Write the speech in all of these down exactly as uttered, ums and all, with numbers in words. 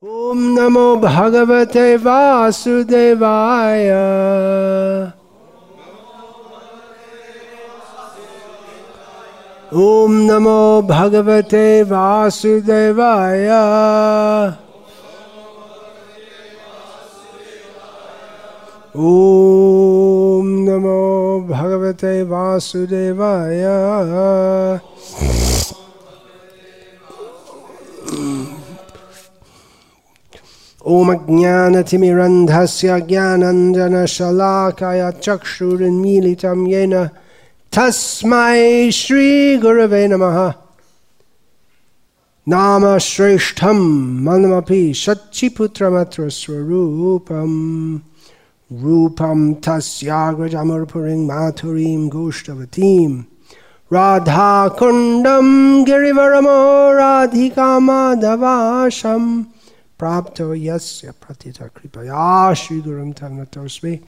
Om Namo Bhagavate Vasudevaya. Om Namo Bhagavate Vasudevaya. Om Namo Bhagavate Vasudevaya. Om Ajnanatimirandhasya Jnananjana Shalakaya Chakshurinmilitam Yena Tasmai Shri Gurave Namaha. Nama Shreshtham Manamapi Shachiputramatra Swarupam Rupam Tasyagrajamurpuring Maturim Gushtavatim Radha Kundam Girivaramo Radhika Madhavasham Prapto Yasya Pratita Kripaya Shri Gurum Tanatosmi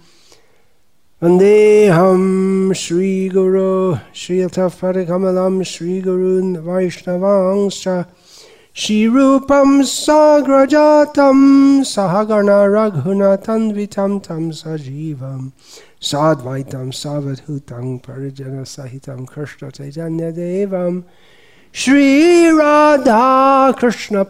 Vandeham Shri Guru Shri Atafadikamalam Shri Gurun Vaishnavangscha Shri Rupam Sagrajatam Sahagana Raghunathan Tam Sajivam Sadvaitam Savadhutam Parijana Sahitam Krishna Chaitanya Devam Shri Radha Krishna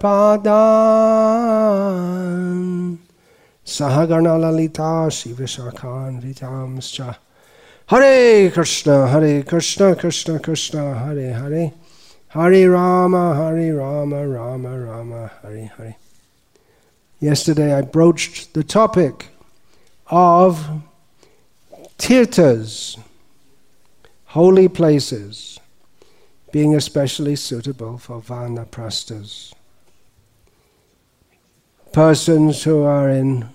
Padan Sahagana Lalita Shivashakhan Vitamscha Hare Krishna Hare Krishna Krishna Krishna Hare Hare Hare Rama Hare Rama Rama Rama Hare Hare. Yesterday I broached the topic of tirthas, holy places, being especially suitable for vanaprasthas. Persons who are in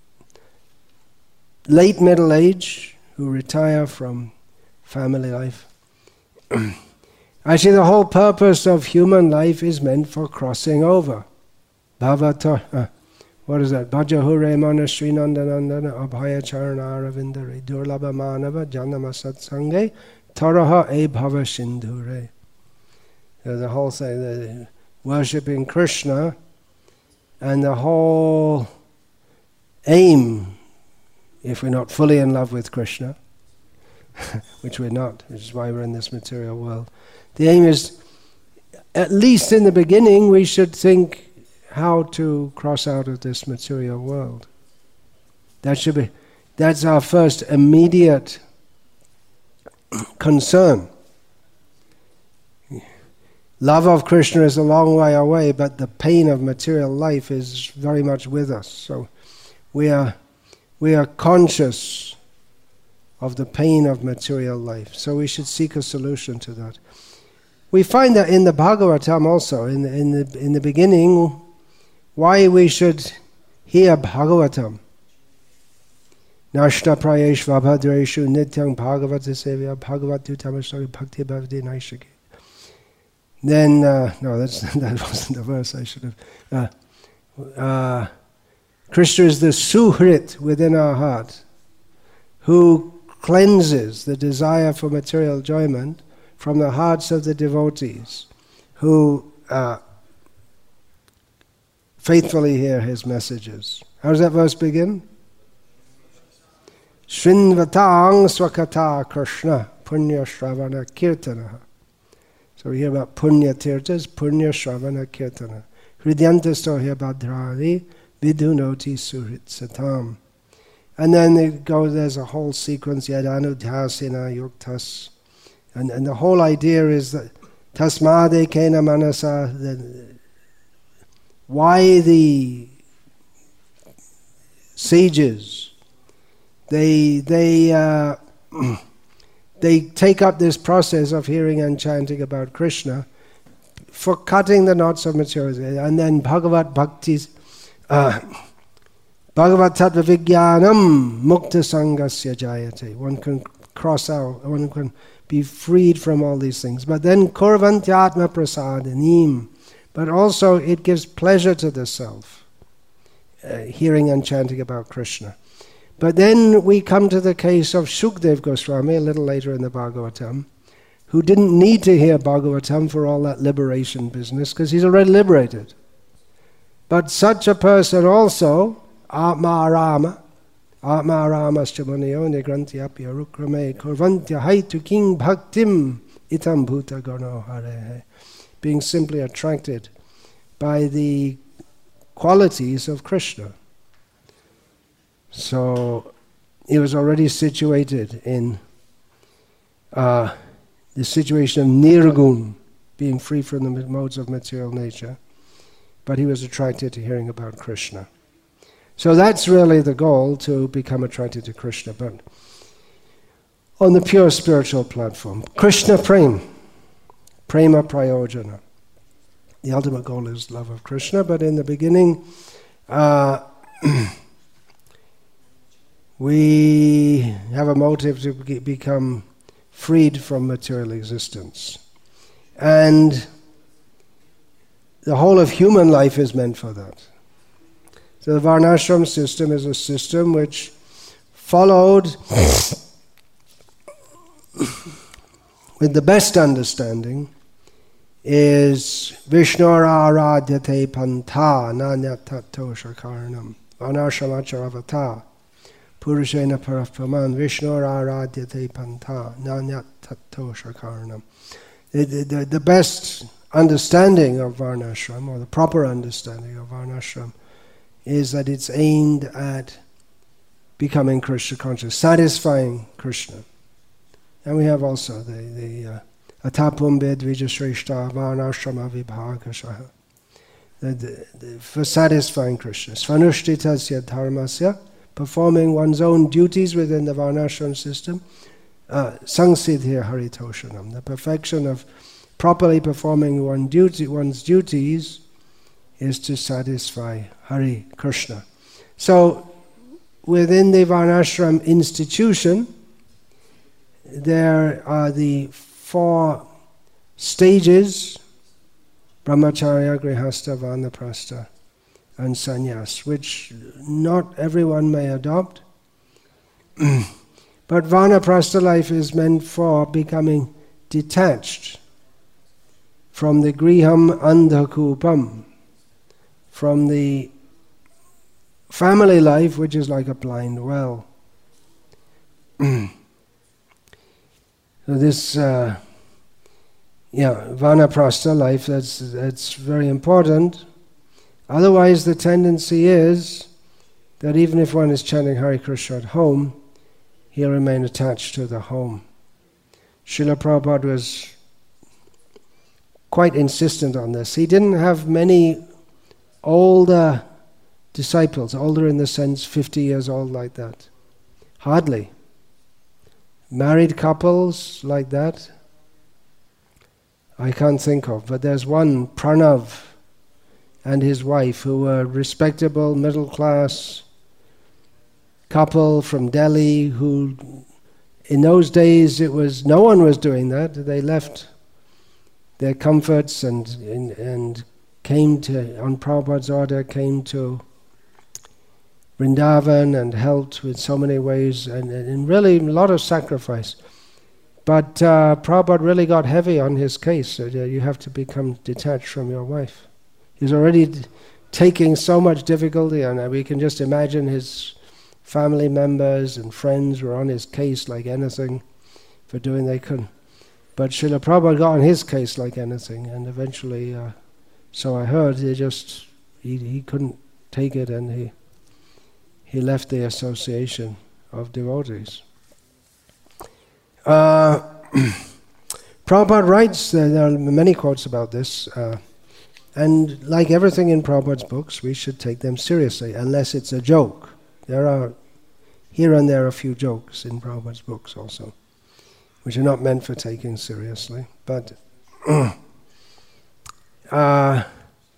late middle age, who retire from family life. Actually, the whole purpose of human life is meant for crossing over. Bhavata, uh, what is that? Bhajahure mana Srinandanandana abhaya charana aravindare durlabha manava janama satsange taraha e bhava sindhure. The whole thing, the worshipping Krishna, and the whole aim, if we're not fully in love with Krishna, which we're not, which is why we're in this material world, the aim is, at least in the beginning, we should think how to cross out of this material world. That should be, that's our first immediate concern. Love of Krishna is a long way away, but the pain of material life is very much with us. So we are we are conscious of the pain of material life. So we should seek a solution to that. We find that in the Bhagavatam also, in the, in the in the beginning, why we should hear Bhagavatam. Nashna prayesh vabhadreshu nityang bhagavata sevya bhagavatu tamasari bhakti bhavdi naishaki. Then, uh, no, that's, that wasn't the verse I should have. Uh, uh, Krishna is the Suhrit within our heart, who cleanses the desire for material enjoyment from the hearts of the devotees, who uh, faithfully hear his messages. How does that verse begin? Shrinvatang swakata Krishna punya shravana kirtana. So we hear about Punya Tirthas, Punya Shravana Kirtana. Hridyantasto Bhadrari Vidunoti Surit Satam. And then it goes, there's a whole sequence, Yadanudhasina Yuktas. And, and the whole idea is that Tasmade Kena Manasa, the, why the sages, they, they, uh, They take up this process of hearing and chanting about Krishna for cutting the knots of materialism. And then Bhagavat Bhakti, uh, Bhagavat Tattva Vijnanam Mukta Sangasya Jayate. One can cross out, one can be freed from all these things. But then Kurvantyatma Prasadanim. But also it gives pleasure to the self, uh, hearing and chanting about Krishna. But then we come to the case of Shukdev Goswami, a little later in the Bhagavatam, who didn't need to hear Bhagavatam for all that liberation business, because he's already liberated. But such a person also, Atma Rama, Atma Ramascha Muniyo Nigrantyapya Rukrame Kurvantya Haitu King Bhaktim Itam Bhuta Gano Harehe, being simply attracted by the qualities of Krishna. So he was already situated in uh, the situation of nirgun, being free from the modes of material nature, but he was attracted to hearing about Krishna. So that's really the goal, to become attracted to Krishna, but on the pure spiritual platform. Krishna Prem, Prema Prayojana. The ultimate goal is love of Krishna, but in the beginning, uh, we have a motive to be- become freed from material existence. And the whole of human life is meant for that. So the Varnashram system is a system which followed with the best understanding is Vishnura Aradhyate Pantha Nanyatato Shakaranam Varnashramacharavatta Purushena Parapraman Vishnura Aradhyate Pantha Nanyatato Shakaranam. The, the, the best understanding of Varnashram, or the proper understanding of Varnashram, is that it's aimed at becoming Krishna conscious, satisfying Krishna. And we have also the the uh, Atapumbe Dvijashreshta Varnashrama Vibhagashaha, for satisfying Krishna. Svanushthitasya dharmasya, performing one's own duties within the Varnashram system. Uh, Sangsiddhya Haritoshanam, the perfection of properly performing one duty, one's duties is to satisfy Hari Krishna. So within the Varnashram institution, there are the four stages: Brahmacharya, Grihastha, Vanaprastha, and Sannyas, which not everyone may adopt. But Vanaprastha life is meant for becoming detached from the Griham Andhakupam, from the family life, which is like a blind well. So this, uh, yeah, Vanaprastha life, that's, that's very important. Otherwise, the tendency is that even if one is chanting Hare Krishna at home, he'll remain attached to the home. Srila Prabhupada was quite insistent on this. He didn't have many older disciples, older in the sense fifty years old like that. Hardly. Married couples like that, I can't think of. But there's one, Pranav, and his wife, who were respectable, middle-class couple from Delhi, who in those days it was, no one was doing that. They left their comforts and and, and came to, on Prabhupada's order, came to Vrindavan and helped with so many ways, and, and really a lot of sacrifice. But uh, Prabhupada really got heavy on his case, so you have to become detached from your wife. He's already d- taking so much difficulty, and we can just imagine his family members and friends were on his case like anything for doing they couldn't. But Srila Prabhupada got on his case like anything, and eventually, uh, so I heard, he just, he, he couldn't take it, and he he left the association of devotees. Uh, Prabhupada writes, uh, there are many quotes about this, uh, and like everything in Prabhupada's books, we should take them seriously, unless it's a joke. There are, here and there, a few jokes in Prabhupada's books also, which are not meant for taking seriously. But uh, Srila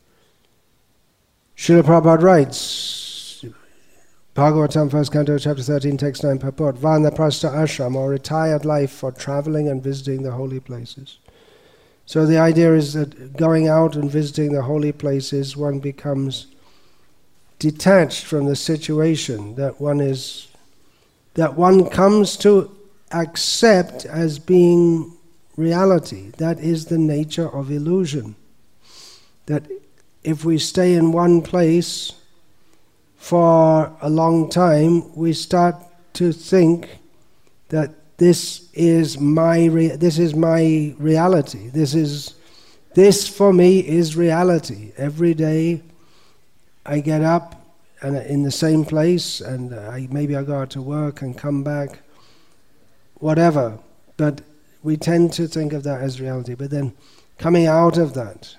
Prabhupada writes, Bhagavatam, first canto, chapter thirteen, text nine, purport, Vanaprastha ashram, or retired life for traveling and visiting the holy places. So the idea is that going out and visiting the holy places, one becomes detached from the situation that one is, that one comes to accept as being reality. That is the nature of illusion. That if we stay in one place for a long time, we start to think that this is my re- this is my reality. This is this for me is reality. Every day I get up and in the same place, and I, maybe I go out to work and come back, whatever. But we tend to think of that as reality. But then coming out of that,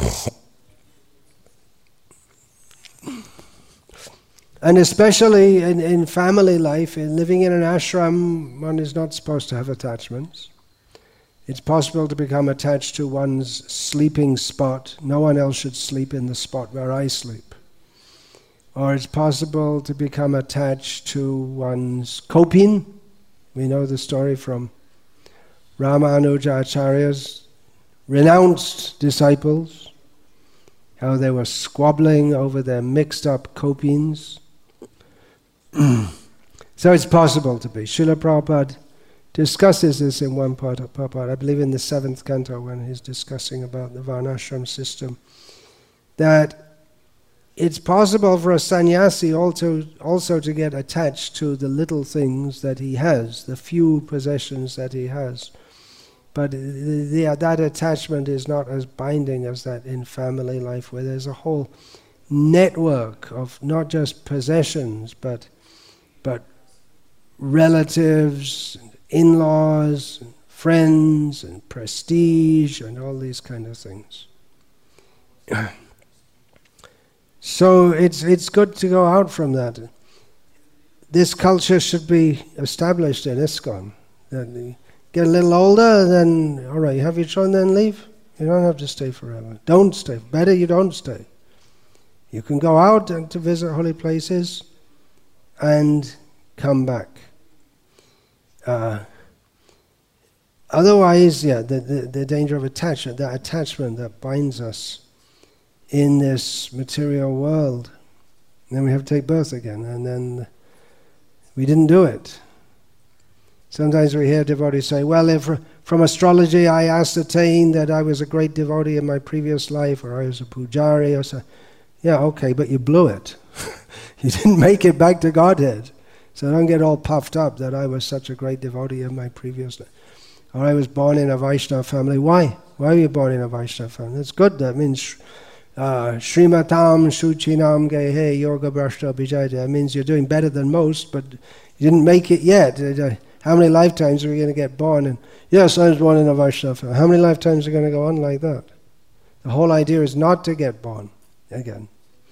and especially in, in family life, in living in an ashram, one is not supposed to have attachments. It's possible to become attached to one's sleeping spot. No one else should sleep in the spot where I sleep. Or it's possible to become attached to one's kopin. We know the story from Ramanuja Acharya's renounced disciples, how they were squabbling over their mixed up kopins. So it's possible to be. Srila Prabhupada discusses this in one part of Prabhupada, I believe in the seventh canto when he's discussing about the Varnashram system, that it's possible for a sannyasi also, also to get attached to the little things that he has, the few possessions that he has. But the, the, that attachment is not as binding as that in family life, where there's a whole network of not just possessions, but, but relatives, in-laws, friends, and prestige, and all these kind of things. So it's it's good to go out from that. This culture should be established in ISKCON. That you get a little older, then all right, you have your children, then leave. You don't have to stay forever. Don't stay. Better you don't stay. You can go out and to visit holy places, and come back. Uh, otherwise, yeah, the, the the danger of attachment, that attachment that binds us in this material world. And then we have to take birth again, and then we didn't do it. Sometimes we hear devotees say, well, if from astrology I ascertain that I was a great devotee in my previous life, or I was a pujari, or so. Yeah, okay, but you blew it. You didn't make it back to Godhead. So don't get all puffed up that I was such a great devotee in my previous life. Or I was born in a Vaishnava family. Why? Why were you born in a Vaishnava family? That's good. That means Uh, Srimatam Shuchinam Gehe Yoga Brashta Bijayate. That means you're doing better than most, but you didn't make it yet. How many lifetimes are we going to get born? And yes, I was born in a Vaishnava family. How many lifetimes are going to go on like that? The whole idea is not to get born again.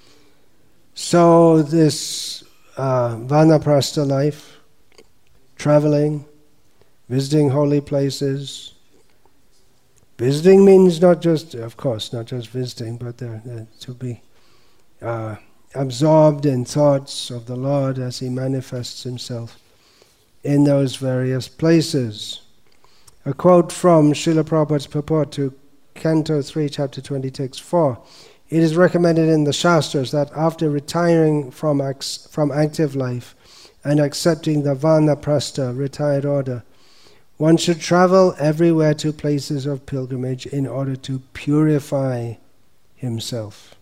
So this uh, Vanaprastha life, traveling, visiting holy places. Visiting means not just, of course, not just visiting, but they're, they're to be uh, absorbed in thoughts of the Lord as He manifests Himself in those various places. A quote from Srila Prabhupada's purport to Canto three, Chapter twenty-six, four. It is recommended in the Shastras that after retiring from, ac- from active life and accepting the Vanaprastha, retired order, one should travel everywhere to places of pilgrimage in order to purify himself.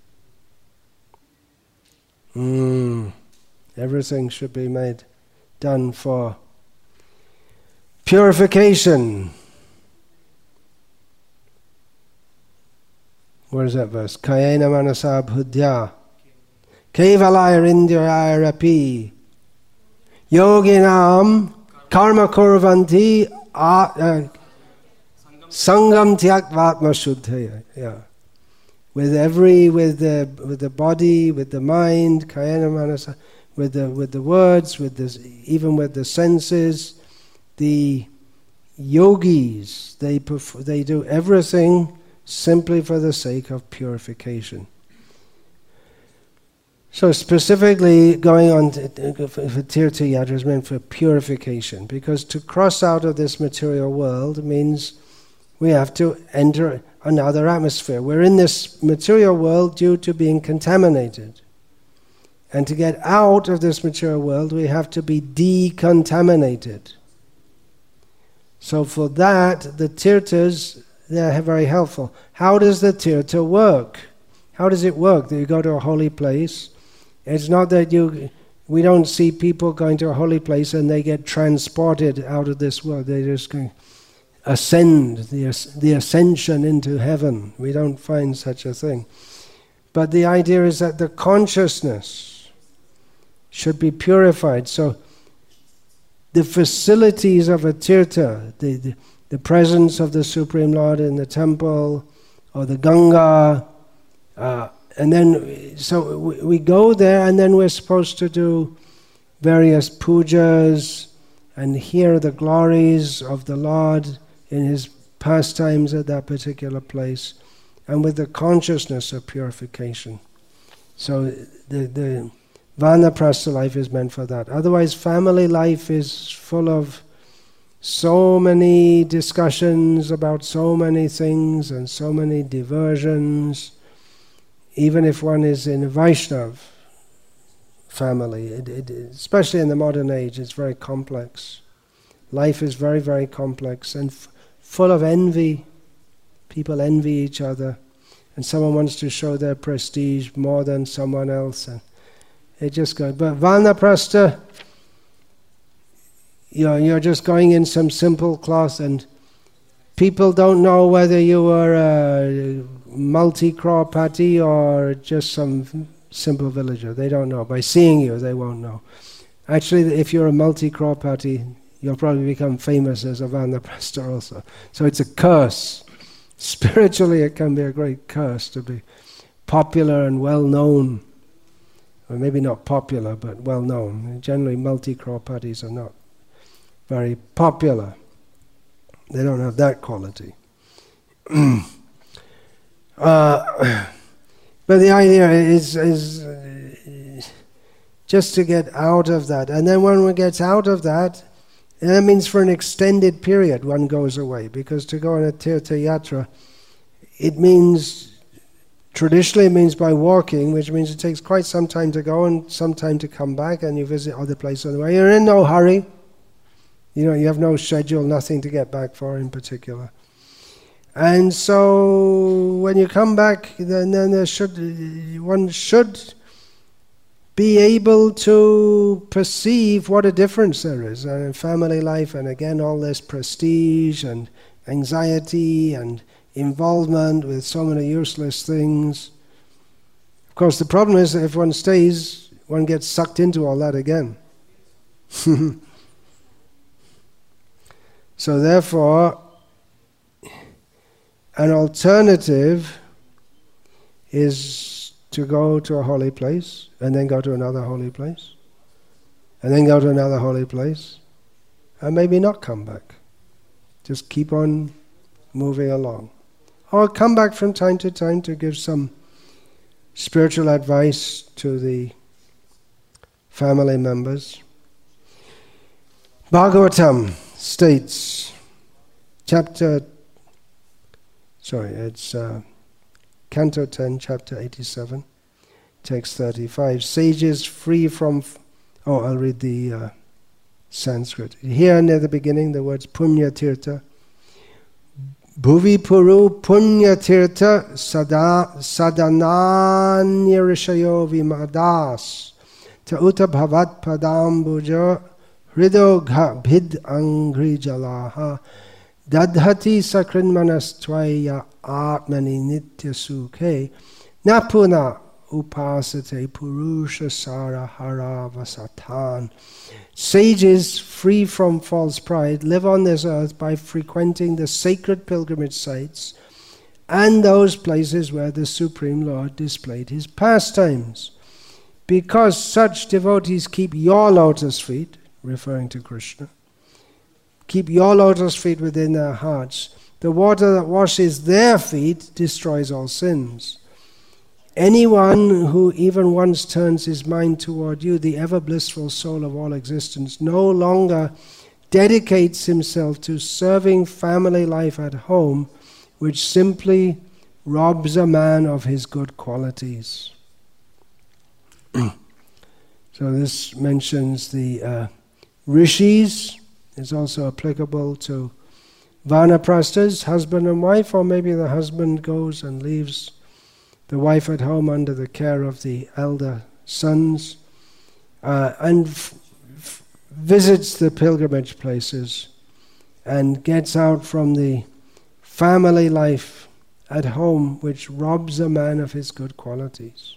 Mm. Everything should be made done for purification. What is that verse? Kayena manasa buddhya kevalayarindriyarapi yoginam karma kurvanti sangam tyakvatma shuddhaya. Yeah. With every, with the with the body, with the mind, kayena manasa, with the with the words, with this, even with the senses, the yogis, they perf- they do everything simply for the sake of purification. So specifically going on to, for Tirtha Yatra is meant for purification, because to cross out of this material world means we have to enter another atmosphere. We're in this material world due to being contaminated. And to get out of this material world, we have to be decontaminated. So for that, the tirthas, they're very helpful. How does the tirtha work? how does it work that you go to a holy place? It's not that you, we don't see people going to a holy place and they get transported out of this world. They just go, ascend, the, the ascension into heaven. We don't find such a thing. But the idea is that the consciousness should be purified. So the facilities of a tirtha, the, the, the presence of the Supreme Lord in the temple, or the Ganga, uh, and then, so we, we go there, and then we're supposed to do various pujas and hear the glories of the Lord in His pastimes at that particular place, and with the consciousness of purification. So the, the Vanaprastha life is meant for that. Otherwise, family life is full of so many discussions about so many things and so many diversions. Even if one is in a Vaishnav family, it, it, especially in the modern age, it's very complex. Life is very, very complex and f- full of envy. People envy each other, and someone wants to show their prestige more than someone else, and it just goes. But Vanaprastha, you know, you're just going in some simple cloth, and people don't know whether you are a multi-Krawpati or just some simple villager. They don't know. By seeing you, they won't know. Actually, if you're a multi-Krawpati, you'll probably become famous as a Vanaprastha also. So it's a curse. Spiritually, it can be a great curse to be popular and well-known. Or maybe not popular, but well-known. Generally, multi-Krawpatis are not very popular. They don't have that quality. uh, but the idea is, is uh, just to get out of that. And then when one gets out of that, and that means for an extended period one goes away. Because to go on a Tirtha Yatra, it means, traditionally it means by walking, which means it takes quite some time to go and some time to come back, and you visit other places on the way. You're in no hurry. You know, you have no schedule, nothing to get back for in particular. And so when you come back, then, then there should, one should be able to perceive what a difference there is in family life, and again all this prestige and anxiety and involvement with so many useless things. Of course, the problem is that if one stays, one gets sucked into all that again. So therefore, an alternative is to go to a holy place, and then go to another holy place, and then go to another holy place, and maybe not come back. Just keep on moving along. Or come back from time to time to give some spiritual advice to the family members. Bhagavatam states, chapter, sorry, it's uh, Canto ten, chapter eighty-seven, text thirty-five. Sages free from, f- oh, I'll read the uh, Sanskrit. Here near the beginning, the words Punya Tirtha. Bhuvi Puru Punya Tirtha Sada Sadananyarishayo Vimadas Ta Uta Bhavat Padambuja Hrido Bhid Angri Jalaha Dadhati Sakrinmanastvaya Atmani Nitya Sukhe Napuna Upasate Purusha Sara Haravasatan. Sages free from false pride live on this earth by frequenting the sacred pilgrimage sites and those places where the Supreme Lord displayed His pastimes. Because such devotees keep your lotus feet, referring to Krishna, keep your lotus feet within their hearts, the water that washes their feet destroys all sins. Anyone who even once turns his mind toward you, the ever-blissful soul of all existence, no longer dedicates himself to serving family life at home, which simply robs a man of his good qualities. So this mentions the uh, rishis. It's also applicable to vanaprasthas, husband and wife, or maybe the husband goes and leaves the wife at home under the care of the elder sons, uh, and f- f- visits the pilgrimage places and gets out from the family life at home, which robs a man of his good qualities.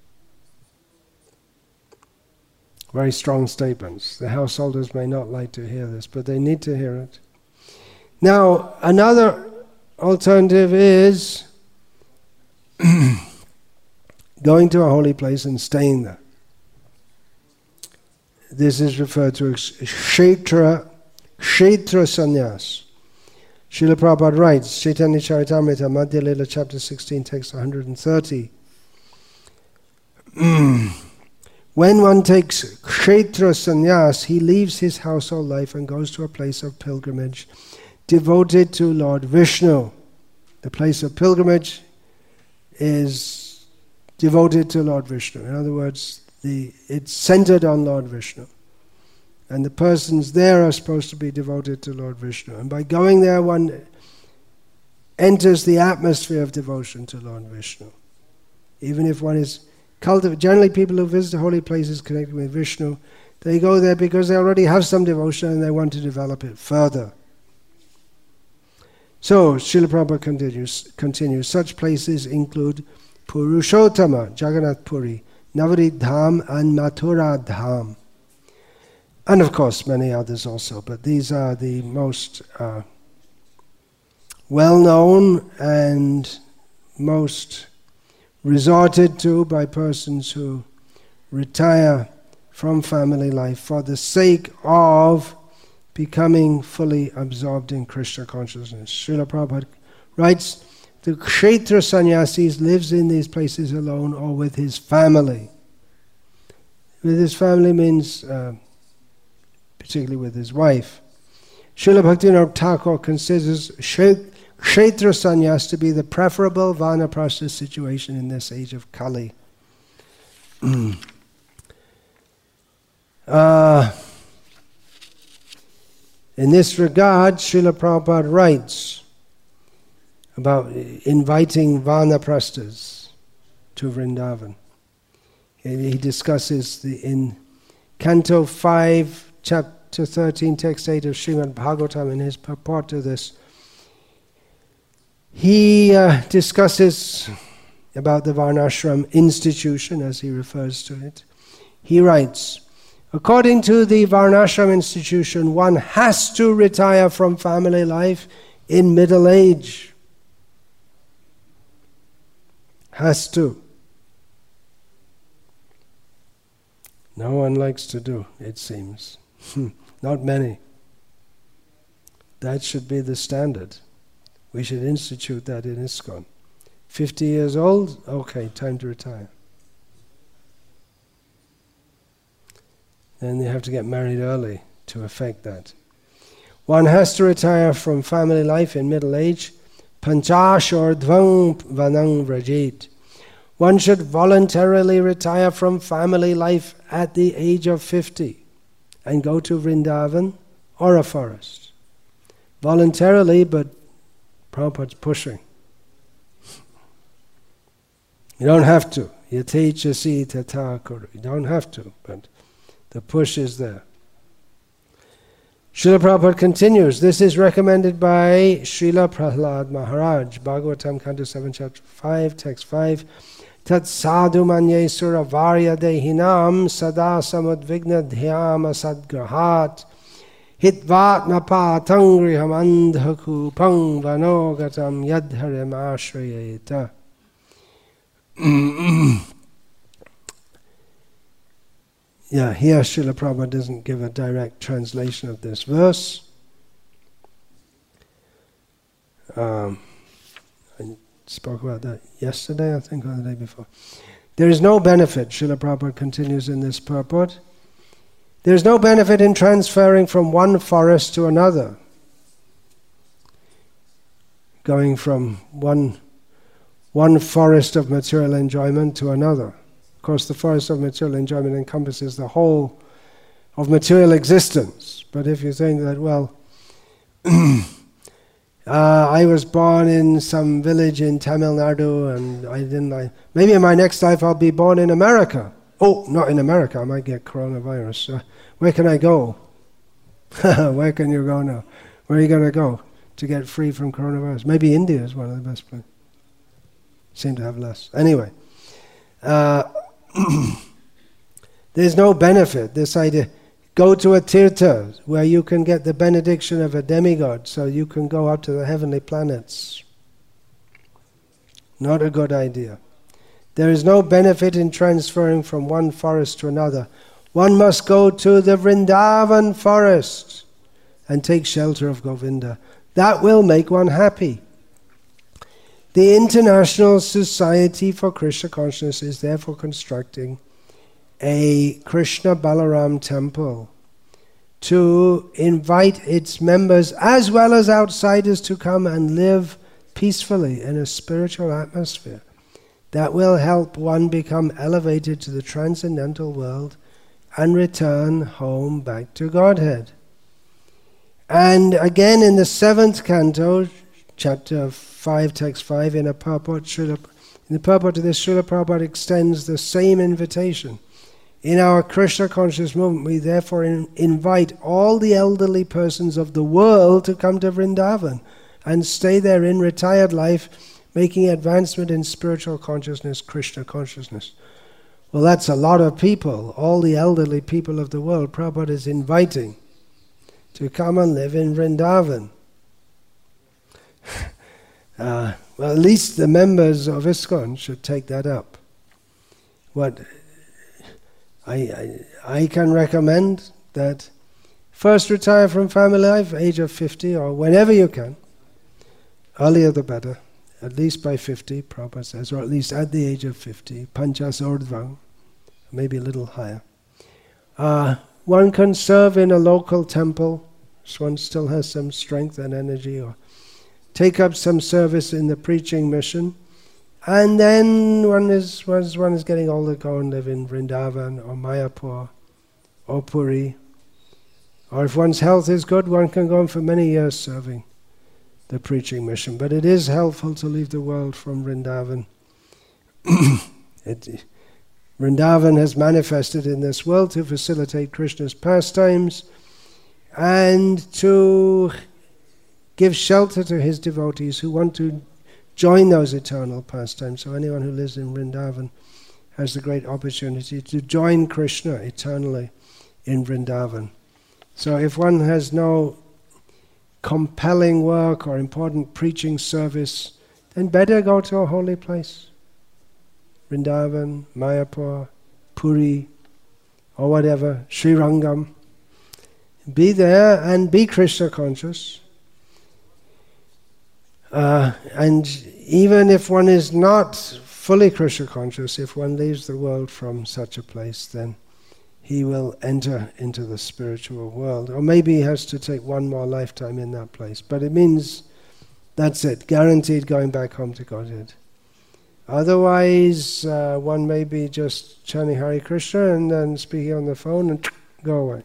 Very strong statements. The householders may not like to hear this, but they need to hear it. Now, another alternative is going to a holy place and staying there. This is referred to as kshetra, kshetra sannyas. Srila Prabhupada writes, Chaitanya Charitamrita, Madhya Lila, chapter sixteen, text one hundred thirty. When one takes kshetra sannyas, he leaves his household life and goes to a place of pilgrimage devoted to Lord Vishnu. The place of pilgrimage is devoted to Lord Vishnu. In other words, the it's centered on Lord Vishnu. And the persons there are supposed to be devoted to Lord Vishnu. And by going there, one enters the atmosphere of devotion to Lord Vishnu. Even if one is cultivated, generally people who visit holy places connected with Vishnu, they go there because they already have some devotion and they want to develop it further. So, Srila Prabhupada continues, continues, such places include Purushottama, Jagannath Puri, Navadvip Dham and Mathura Dham. And of course many others also, but these are the most uh, well-known and most resorted to by persons who retire from family life for the sake of becoming fully absorbed in Krishna consciousness. Srila Prabhupada writes, the kshetra sannyasis lives in these places alone or with his family. With his family means uh, particularly with his wife. Srila Bhaktivinoda Thakur considers kshetra sannyas to be the preferable vanaprastha situation in this age of Kali. uh, in this regard, Srila Prabhupada writes about inviting vanaprasthas to Vrindavan. He discusses the, in Canto five, Chapter thirteen, Text eight of Srimad Bhagavatam, in his purport to this, he uh, discusses about the Varnashram institution, as he refers to it. He writes, according to the Varnashram institution, one has to retire from family life in middle age. Has to. No one likes to do, it seems. Not many. That should be the standard. We should institute that in ISKCON. Fifty years old? Okay, time to retire. Then you have to get married early to effect that. One has to retire from family life in middle age. Panchashordhvam vanang vrajit. One should voluntarily retire from family life at the age of fifty and go to Vrindavan or a forest. Voluntarily, but Prabhupada's pushing. You don't have to. Yatechasi tata kuru. You don't have to, but the push is there. Srila Prabhupada continues, this is recommended by Srila Prahlad Maharaj, Bhagavatam, Canto seven, Chapter five, Text five, Tat sadhu manye sura varya dehinam sada samudvigna dhyam asadgrahat hitvat napatang griham andhakupang vanogatam yadharim ashrayeta. Yeah, here Srila Prabhupada doesn't give a direct translation of this verse. Um, I spoke about that yesterday, I think, or the day before. There is no benefit, Srila Prabhupada continues in this purport, there is no benefit in transferring from one forest to another, going from one, one forest of material enjoyment to another. Of course, the forest of material enjoyment encompasses the whole of material existence. But if you think that, well, Uh, I was born in some village in Tamil Nadu, and I didn't like. Maybe in my next life I'll be born in America. Oh, not in America. I might get coronavirus. Uh, where can I go? Where can you go now? Where are you going to go to get free from coronavirus? Maybe India is one of the best places. Seem to have less. Anyway, uh, there's no benefit. This idea. Go to a tirtha where you can get the benediction of a demigod so you can go up to the heavenly planets. Not a good idea. There is no benefit in transferring from one forest to another. One must go to the Vrindavan forest and take shelter of Govinda. That will make one happy. The International Society for Krishna Consciousness is therefore constructing a Krishna Balaram temple to invite its members as well as outsiders to come and live peacefully in a spiritual atmosphere that will help one become elevated to the transcendental world and return home back to Godhead. And again in the seventh canto, chapter five, text five, in a purport, Srila, in the purport of this, Srila Prabhupada extends the same invitation. In our Krishna conscious movement, we therefore in, invite all the elderly persons of the world to come to Vrindavan and stay there in retired life, making advancement in spiritual consciousness, Krishna consciousness. Well, that's a lot of people, all the elderly people of the world. Prabhupada is inviting to come and live in Vrindavan. uh, well, at least the members of ISKCON should take that up. What I, I, I can recommend that first retire from family life, age of fifty, or whenever you can. Earlier the better. At least by fifty, Prabhupada says, or at least at the age of fifty, panchas urdhvam, maybe a little higher. Uh, one can serve in a local temple, so one still has some strength and energy, or take up some service in the preaching mission, and then one is, once one is getting older, go and live in Vrindavan, or Mayapur, or Puri. Or if one's health is good, one can go on for many years serving the preaching mission. But it is helpful to leave the world from Vrindavan. it, Vrindavan has manifested in this world to facilitate Krishna's pastimes and to give shelter to his devotees who want to join those eternal pastimes. So anyone who lives in Vrindavan has the great opportunity to join Krishna eternally in Vrindavan. So if one has no compelling work or important preaching service, then better go to a holy place. Vrindavan, Mayapur, Puri, or whatever, Srirangam. Be there and be Krishna conscious. Uh, and even if one is not fully Krishna conscious, if one leaves the world from such a place, then he will enter into the spiritual world. Or maybe he has to take one more lifetime in that place. But it means that's it, guaranteed going back home to Godhead. Otherwise, uh, one may be just chanting Hare Krishna and then speaking on the phone and go away.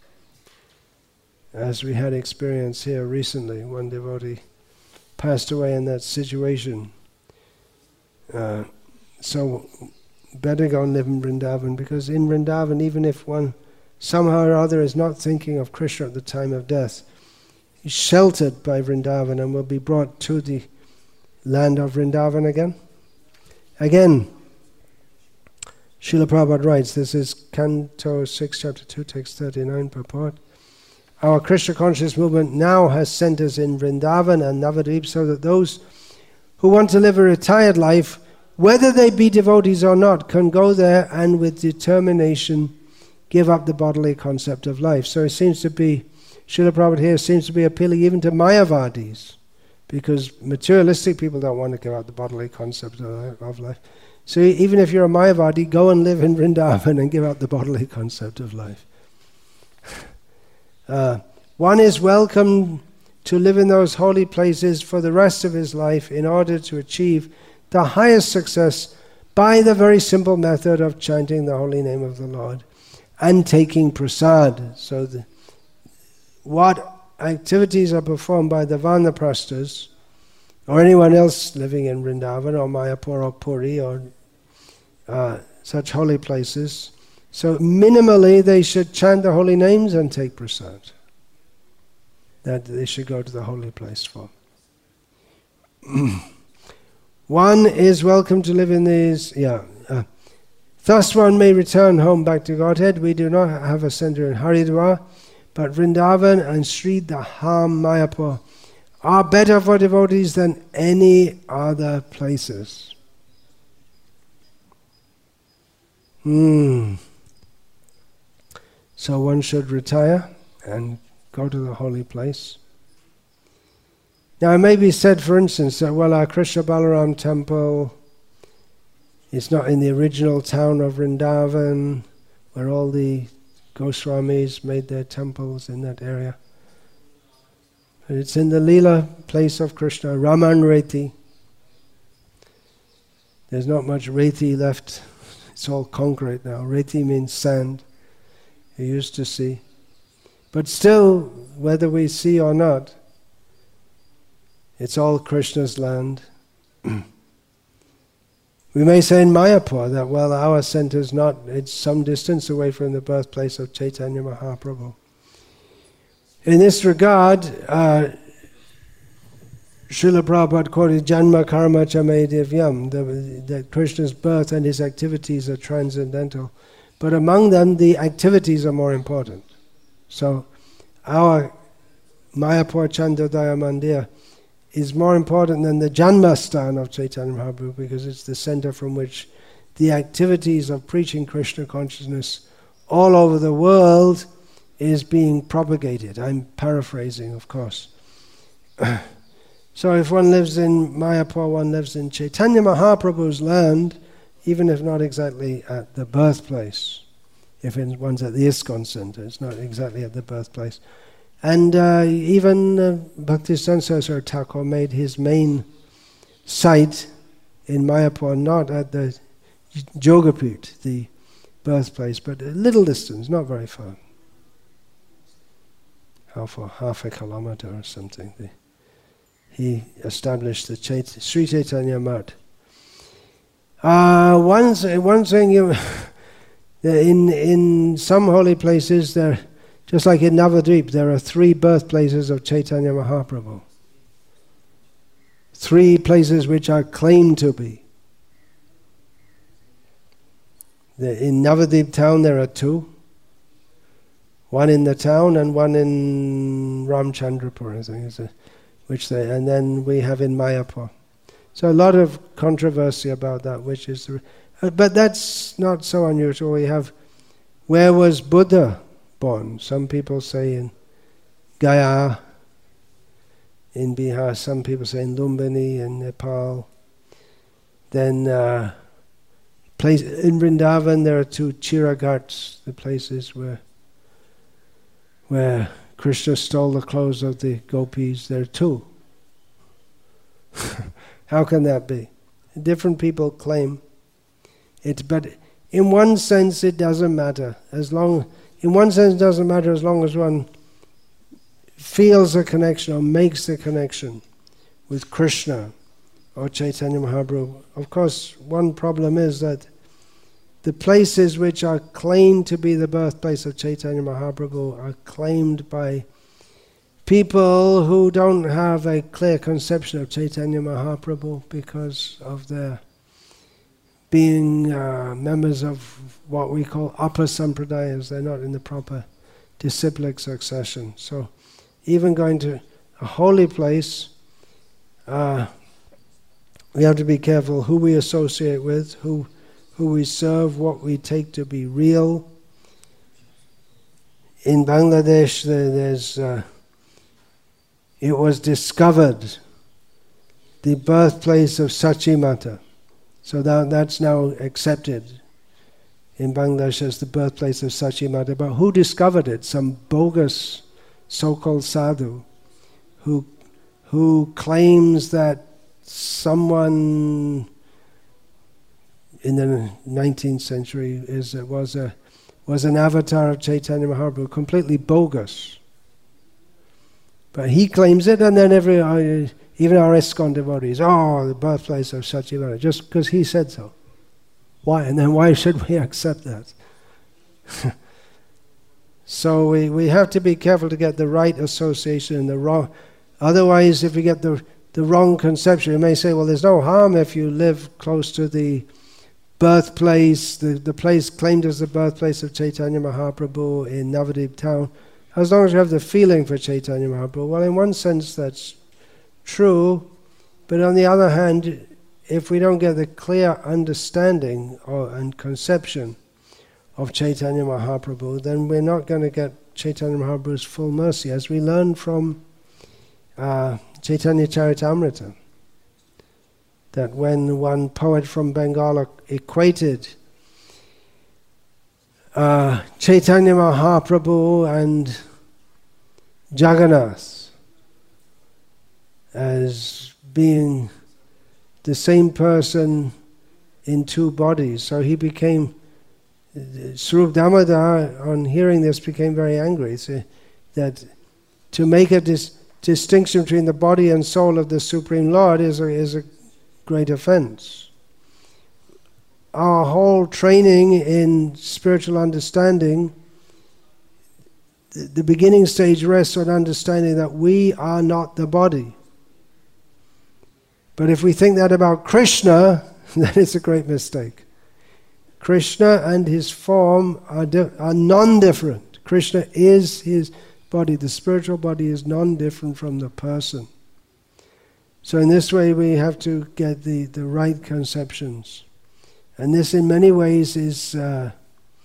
As we had experience here recently, one devotee passed away in that situation. Uh, so better go and live in Vrindavan, because in Vrindavan, even if one somehow or other is not thinking of Krishna at the time of death, he's sheltered by Vrindavan and will be brought to the land of Vrindavan again. Again, Srila Prabhupada writes, this is Canto six, Chapter two, Text thirty-nine, purport. Our Krishna conscious movement now has centers in Vrindavan and Navadvip, so that those who want to live a retired life, whether they be devotees or not, can go there and with determination give up the bodily concept of life. So it seems to be, Srila Prabhupada here seems to be appealing even to Mayavadis, because materialistic people don't want to give up the bodily concept of, of life. So even if you're a Mayavadi, go and live in Vrindavan and give up the bodily concept of life. Uh, one is welcome to live in those holy places for the rest of his life in order to achieve the highest success by the very simple method of chanting the holy name of the Lord and taking prasad. So the, what activities are performed by the Vanaprasthas, or anyone else living in Vrindavan, or Mayapur, or Puri, or uh, such holy places, so minimally they should chant the holy names and take prasad. That they should go to the holy place for. One is welcome to live in these, yeah. Uh, Thus one may return home back to Godhead. We do not have a center in Haridwar, but Vrindavan and Sri Dham Mayapur are better for devotees than any other places. Hmm. So one should retire and go to the holy place. Now it may be said, for instance, that well, our Krishna Balaram temple is not in the original town of Vrindavan, where all the Goswamis made their temples in that area. But it's in the Leela place of Krishna, Raman Reti. There's not much Reti left. It's all concrete now. Reti means sand. You used to see. But still, whether we see or not, it's all Krishna's land. We may say in Mayapur that, well, our center is not, it's some distance away from the birthplace of Chaitanya Mahaprabhu. In this regard, uh, Srila Prabhupada quoted Janma Karma Chame Divyam, that Krishna's birth and his activities are transcendental. But among them, the activities are more important. So, our Mayapur Chandrodaya Mandir is more important than the Janmastan of Chaitanya Mahaprabhu, because it's the center from which the activities of preaching Krishna consciousness all over the world is being propagated. I'm paraphrasing, of course. So if one lives in Mayapur, one lives in Chaitanya Mahaprabhu's land, even if not exactly at the birthplace. If one's at the ISKCON center, it's not exactly at the birthplace. And uh, even uh, Bhaktisiddhanta Saraswati Thakur made his main site in Mayapur, not at the Jogaput, the birthplace, but a little distance, not very far. How for half a kilometer or something. The, he established the Chait- Sri Chaitanya Math. Uh, one, one thing, you, in, in some holy places, there. Just like in Navadvip, there are three birthplaces of Chaitanya Mahaprabhu. Three places which are claimed to be. The, in Navadvip town there are two. One in the town and one in Ramchandrapur, I think, is a, which they, and then we have in Mayapur. So a lot of controversy about that, which is, the, uh, but that's not so unusual. We have, where was Buddha born? Some people say in Gaya, in Bihar. Some people say in Lumbini, in Nepal. Then uh, place, in Vrindavan there are two Chiraghats, the places where where Krishna stole the clothes of the gopis. There are two. How can that be? Different people claim it, but in one sense it doesn't matter. As long, in one sense it doesn't matter as long as one feels a connection or makes the connection with Krishna or Chaitanya Mahaprabhu. Of course, one problem is that the places which are claimed to be the birthplace of Chaitanya Mahaprabhu are claimed by people who don't have a clear conception of Chaitanya Mahaprabhu because of their being uh, members of what we call upper sampradayas. They're not in the proper disciplic succession. So even going to a holy place, uh, we have to be careful who we associate with, who who we serve, what we take to be real. In Bangladesh, there, there's uh, it was discovered the birthplace of Sachi Mata. So that, that's now accepted in Bangladesh as the birthplace of Sachi Mata. But who discovered it? Some bogus so-called sadhu who who claims that someone in the nineteenth century is was a was an avatar of Chaitanya Mahaprabhu, completely bogus. But he claims it, and then every, uh, even our ISKCON devotees, oh, the birthplace of Sachidananda, just because he said so. Why? And then why should we accept that? So we, we have to be careful to get the right association and the wrong. Otherwise, if we get the, the wrong conception, you may say, well, there's no harm if you live close to the birthplace, the, the place claimed as the birthplace of Chaitanya Mahaprabhu in Navadip town, as long as you have the feeling for Chaitanya Mahaprabhu. Well, in one sense that's true, but on the other hand, if we don't get the clear understanding or, and conception of Chaitanya Mahaprabhu, then we're not going to get Chaitanya Mahaprabhu's full mercy, as we learn from uh, Chaitanya Charitamrita, that when one poet from Bengal equated uh, Chaitanya Mahaprabhu and Jagannath as being the same person in two bodies, so he became, Swarup Damodar, on hearing this, became very angry. So that to make a dis distinction between the body and soul of the Supreme Lord is a, is a great offense. Our whole training in spiritual understanding, the, the beginning stage rests on understanding that we are not the body. But if we think that about Krishna, then it's a great mistake. Krishna and his form are, are non-different. Krishna is his body. The spiritual body is non-different from the person. So in this way we have to get the, the right conceptions. And this in many ways is, uh,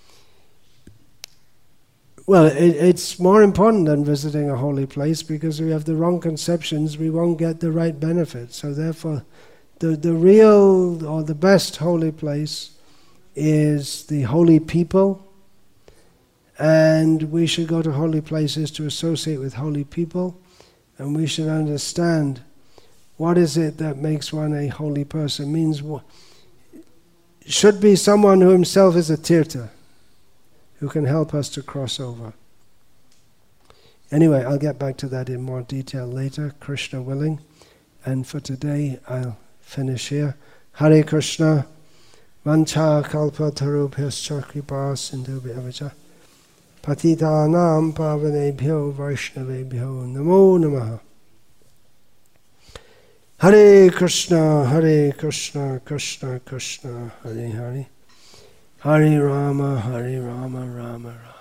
well, it, it's more important than visiting a holy place, because if we have the wrong conceptions, we won't get the right benefit. So therefore, the, the real or the best holy place is the holy people, and we should go to holy places to associate with holy people, and we should understand what is it that makes one a holy person. Means what should be someone who himself is a tirtha, who can help us to cross over. Anyway, I'll get back to that in more detail later, Krishna willing, and for today I'll finish here. Hare Krishna. Vancha kalpa tarubhyascha kripa sindhubhya vacha patitanam pavanebhyo vaishnavebhyo namo namaha. Hare Krishna, Hare Krishna, Krishna Krishna, Hare Hare, Hare Rama, Hare Rama, Rama Rama.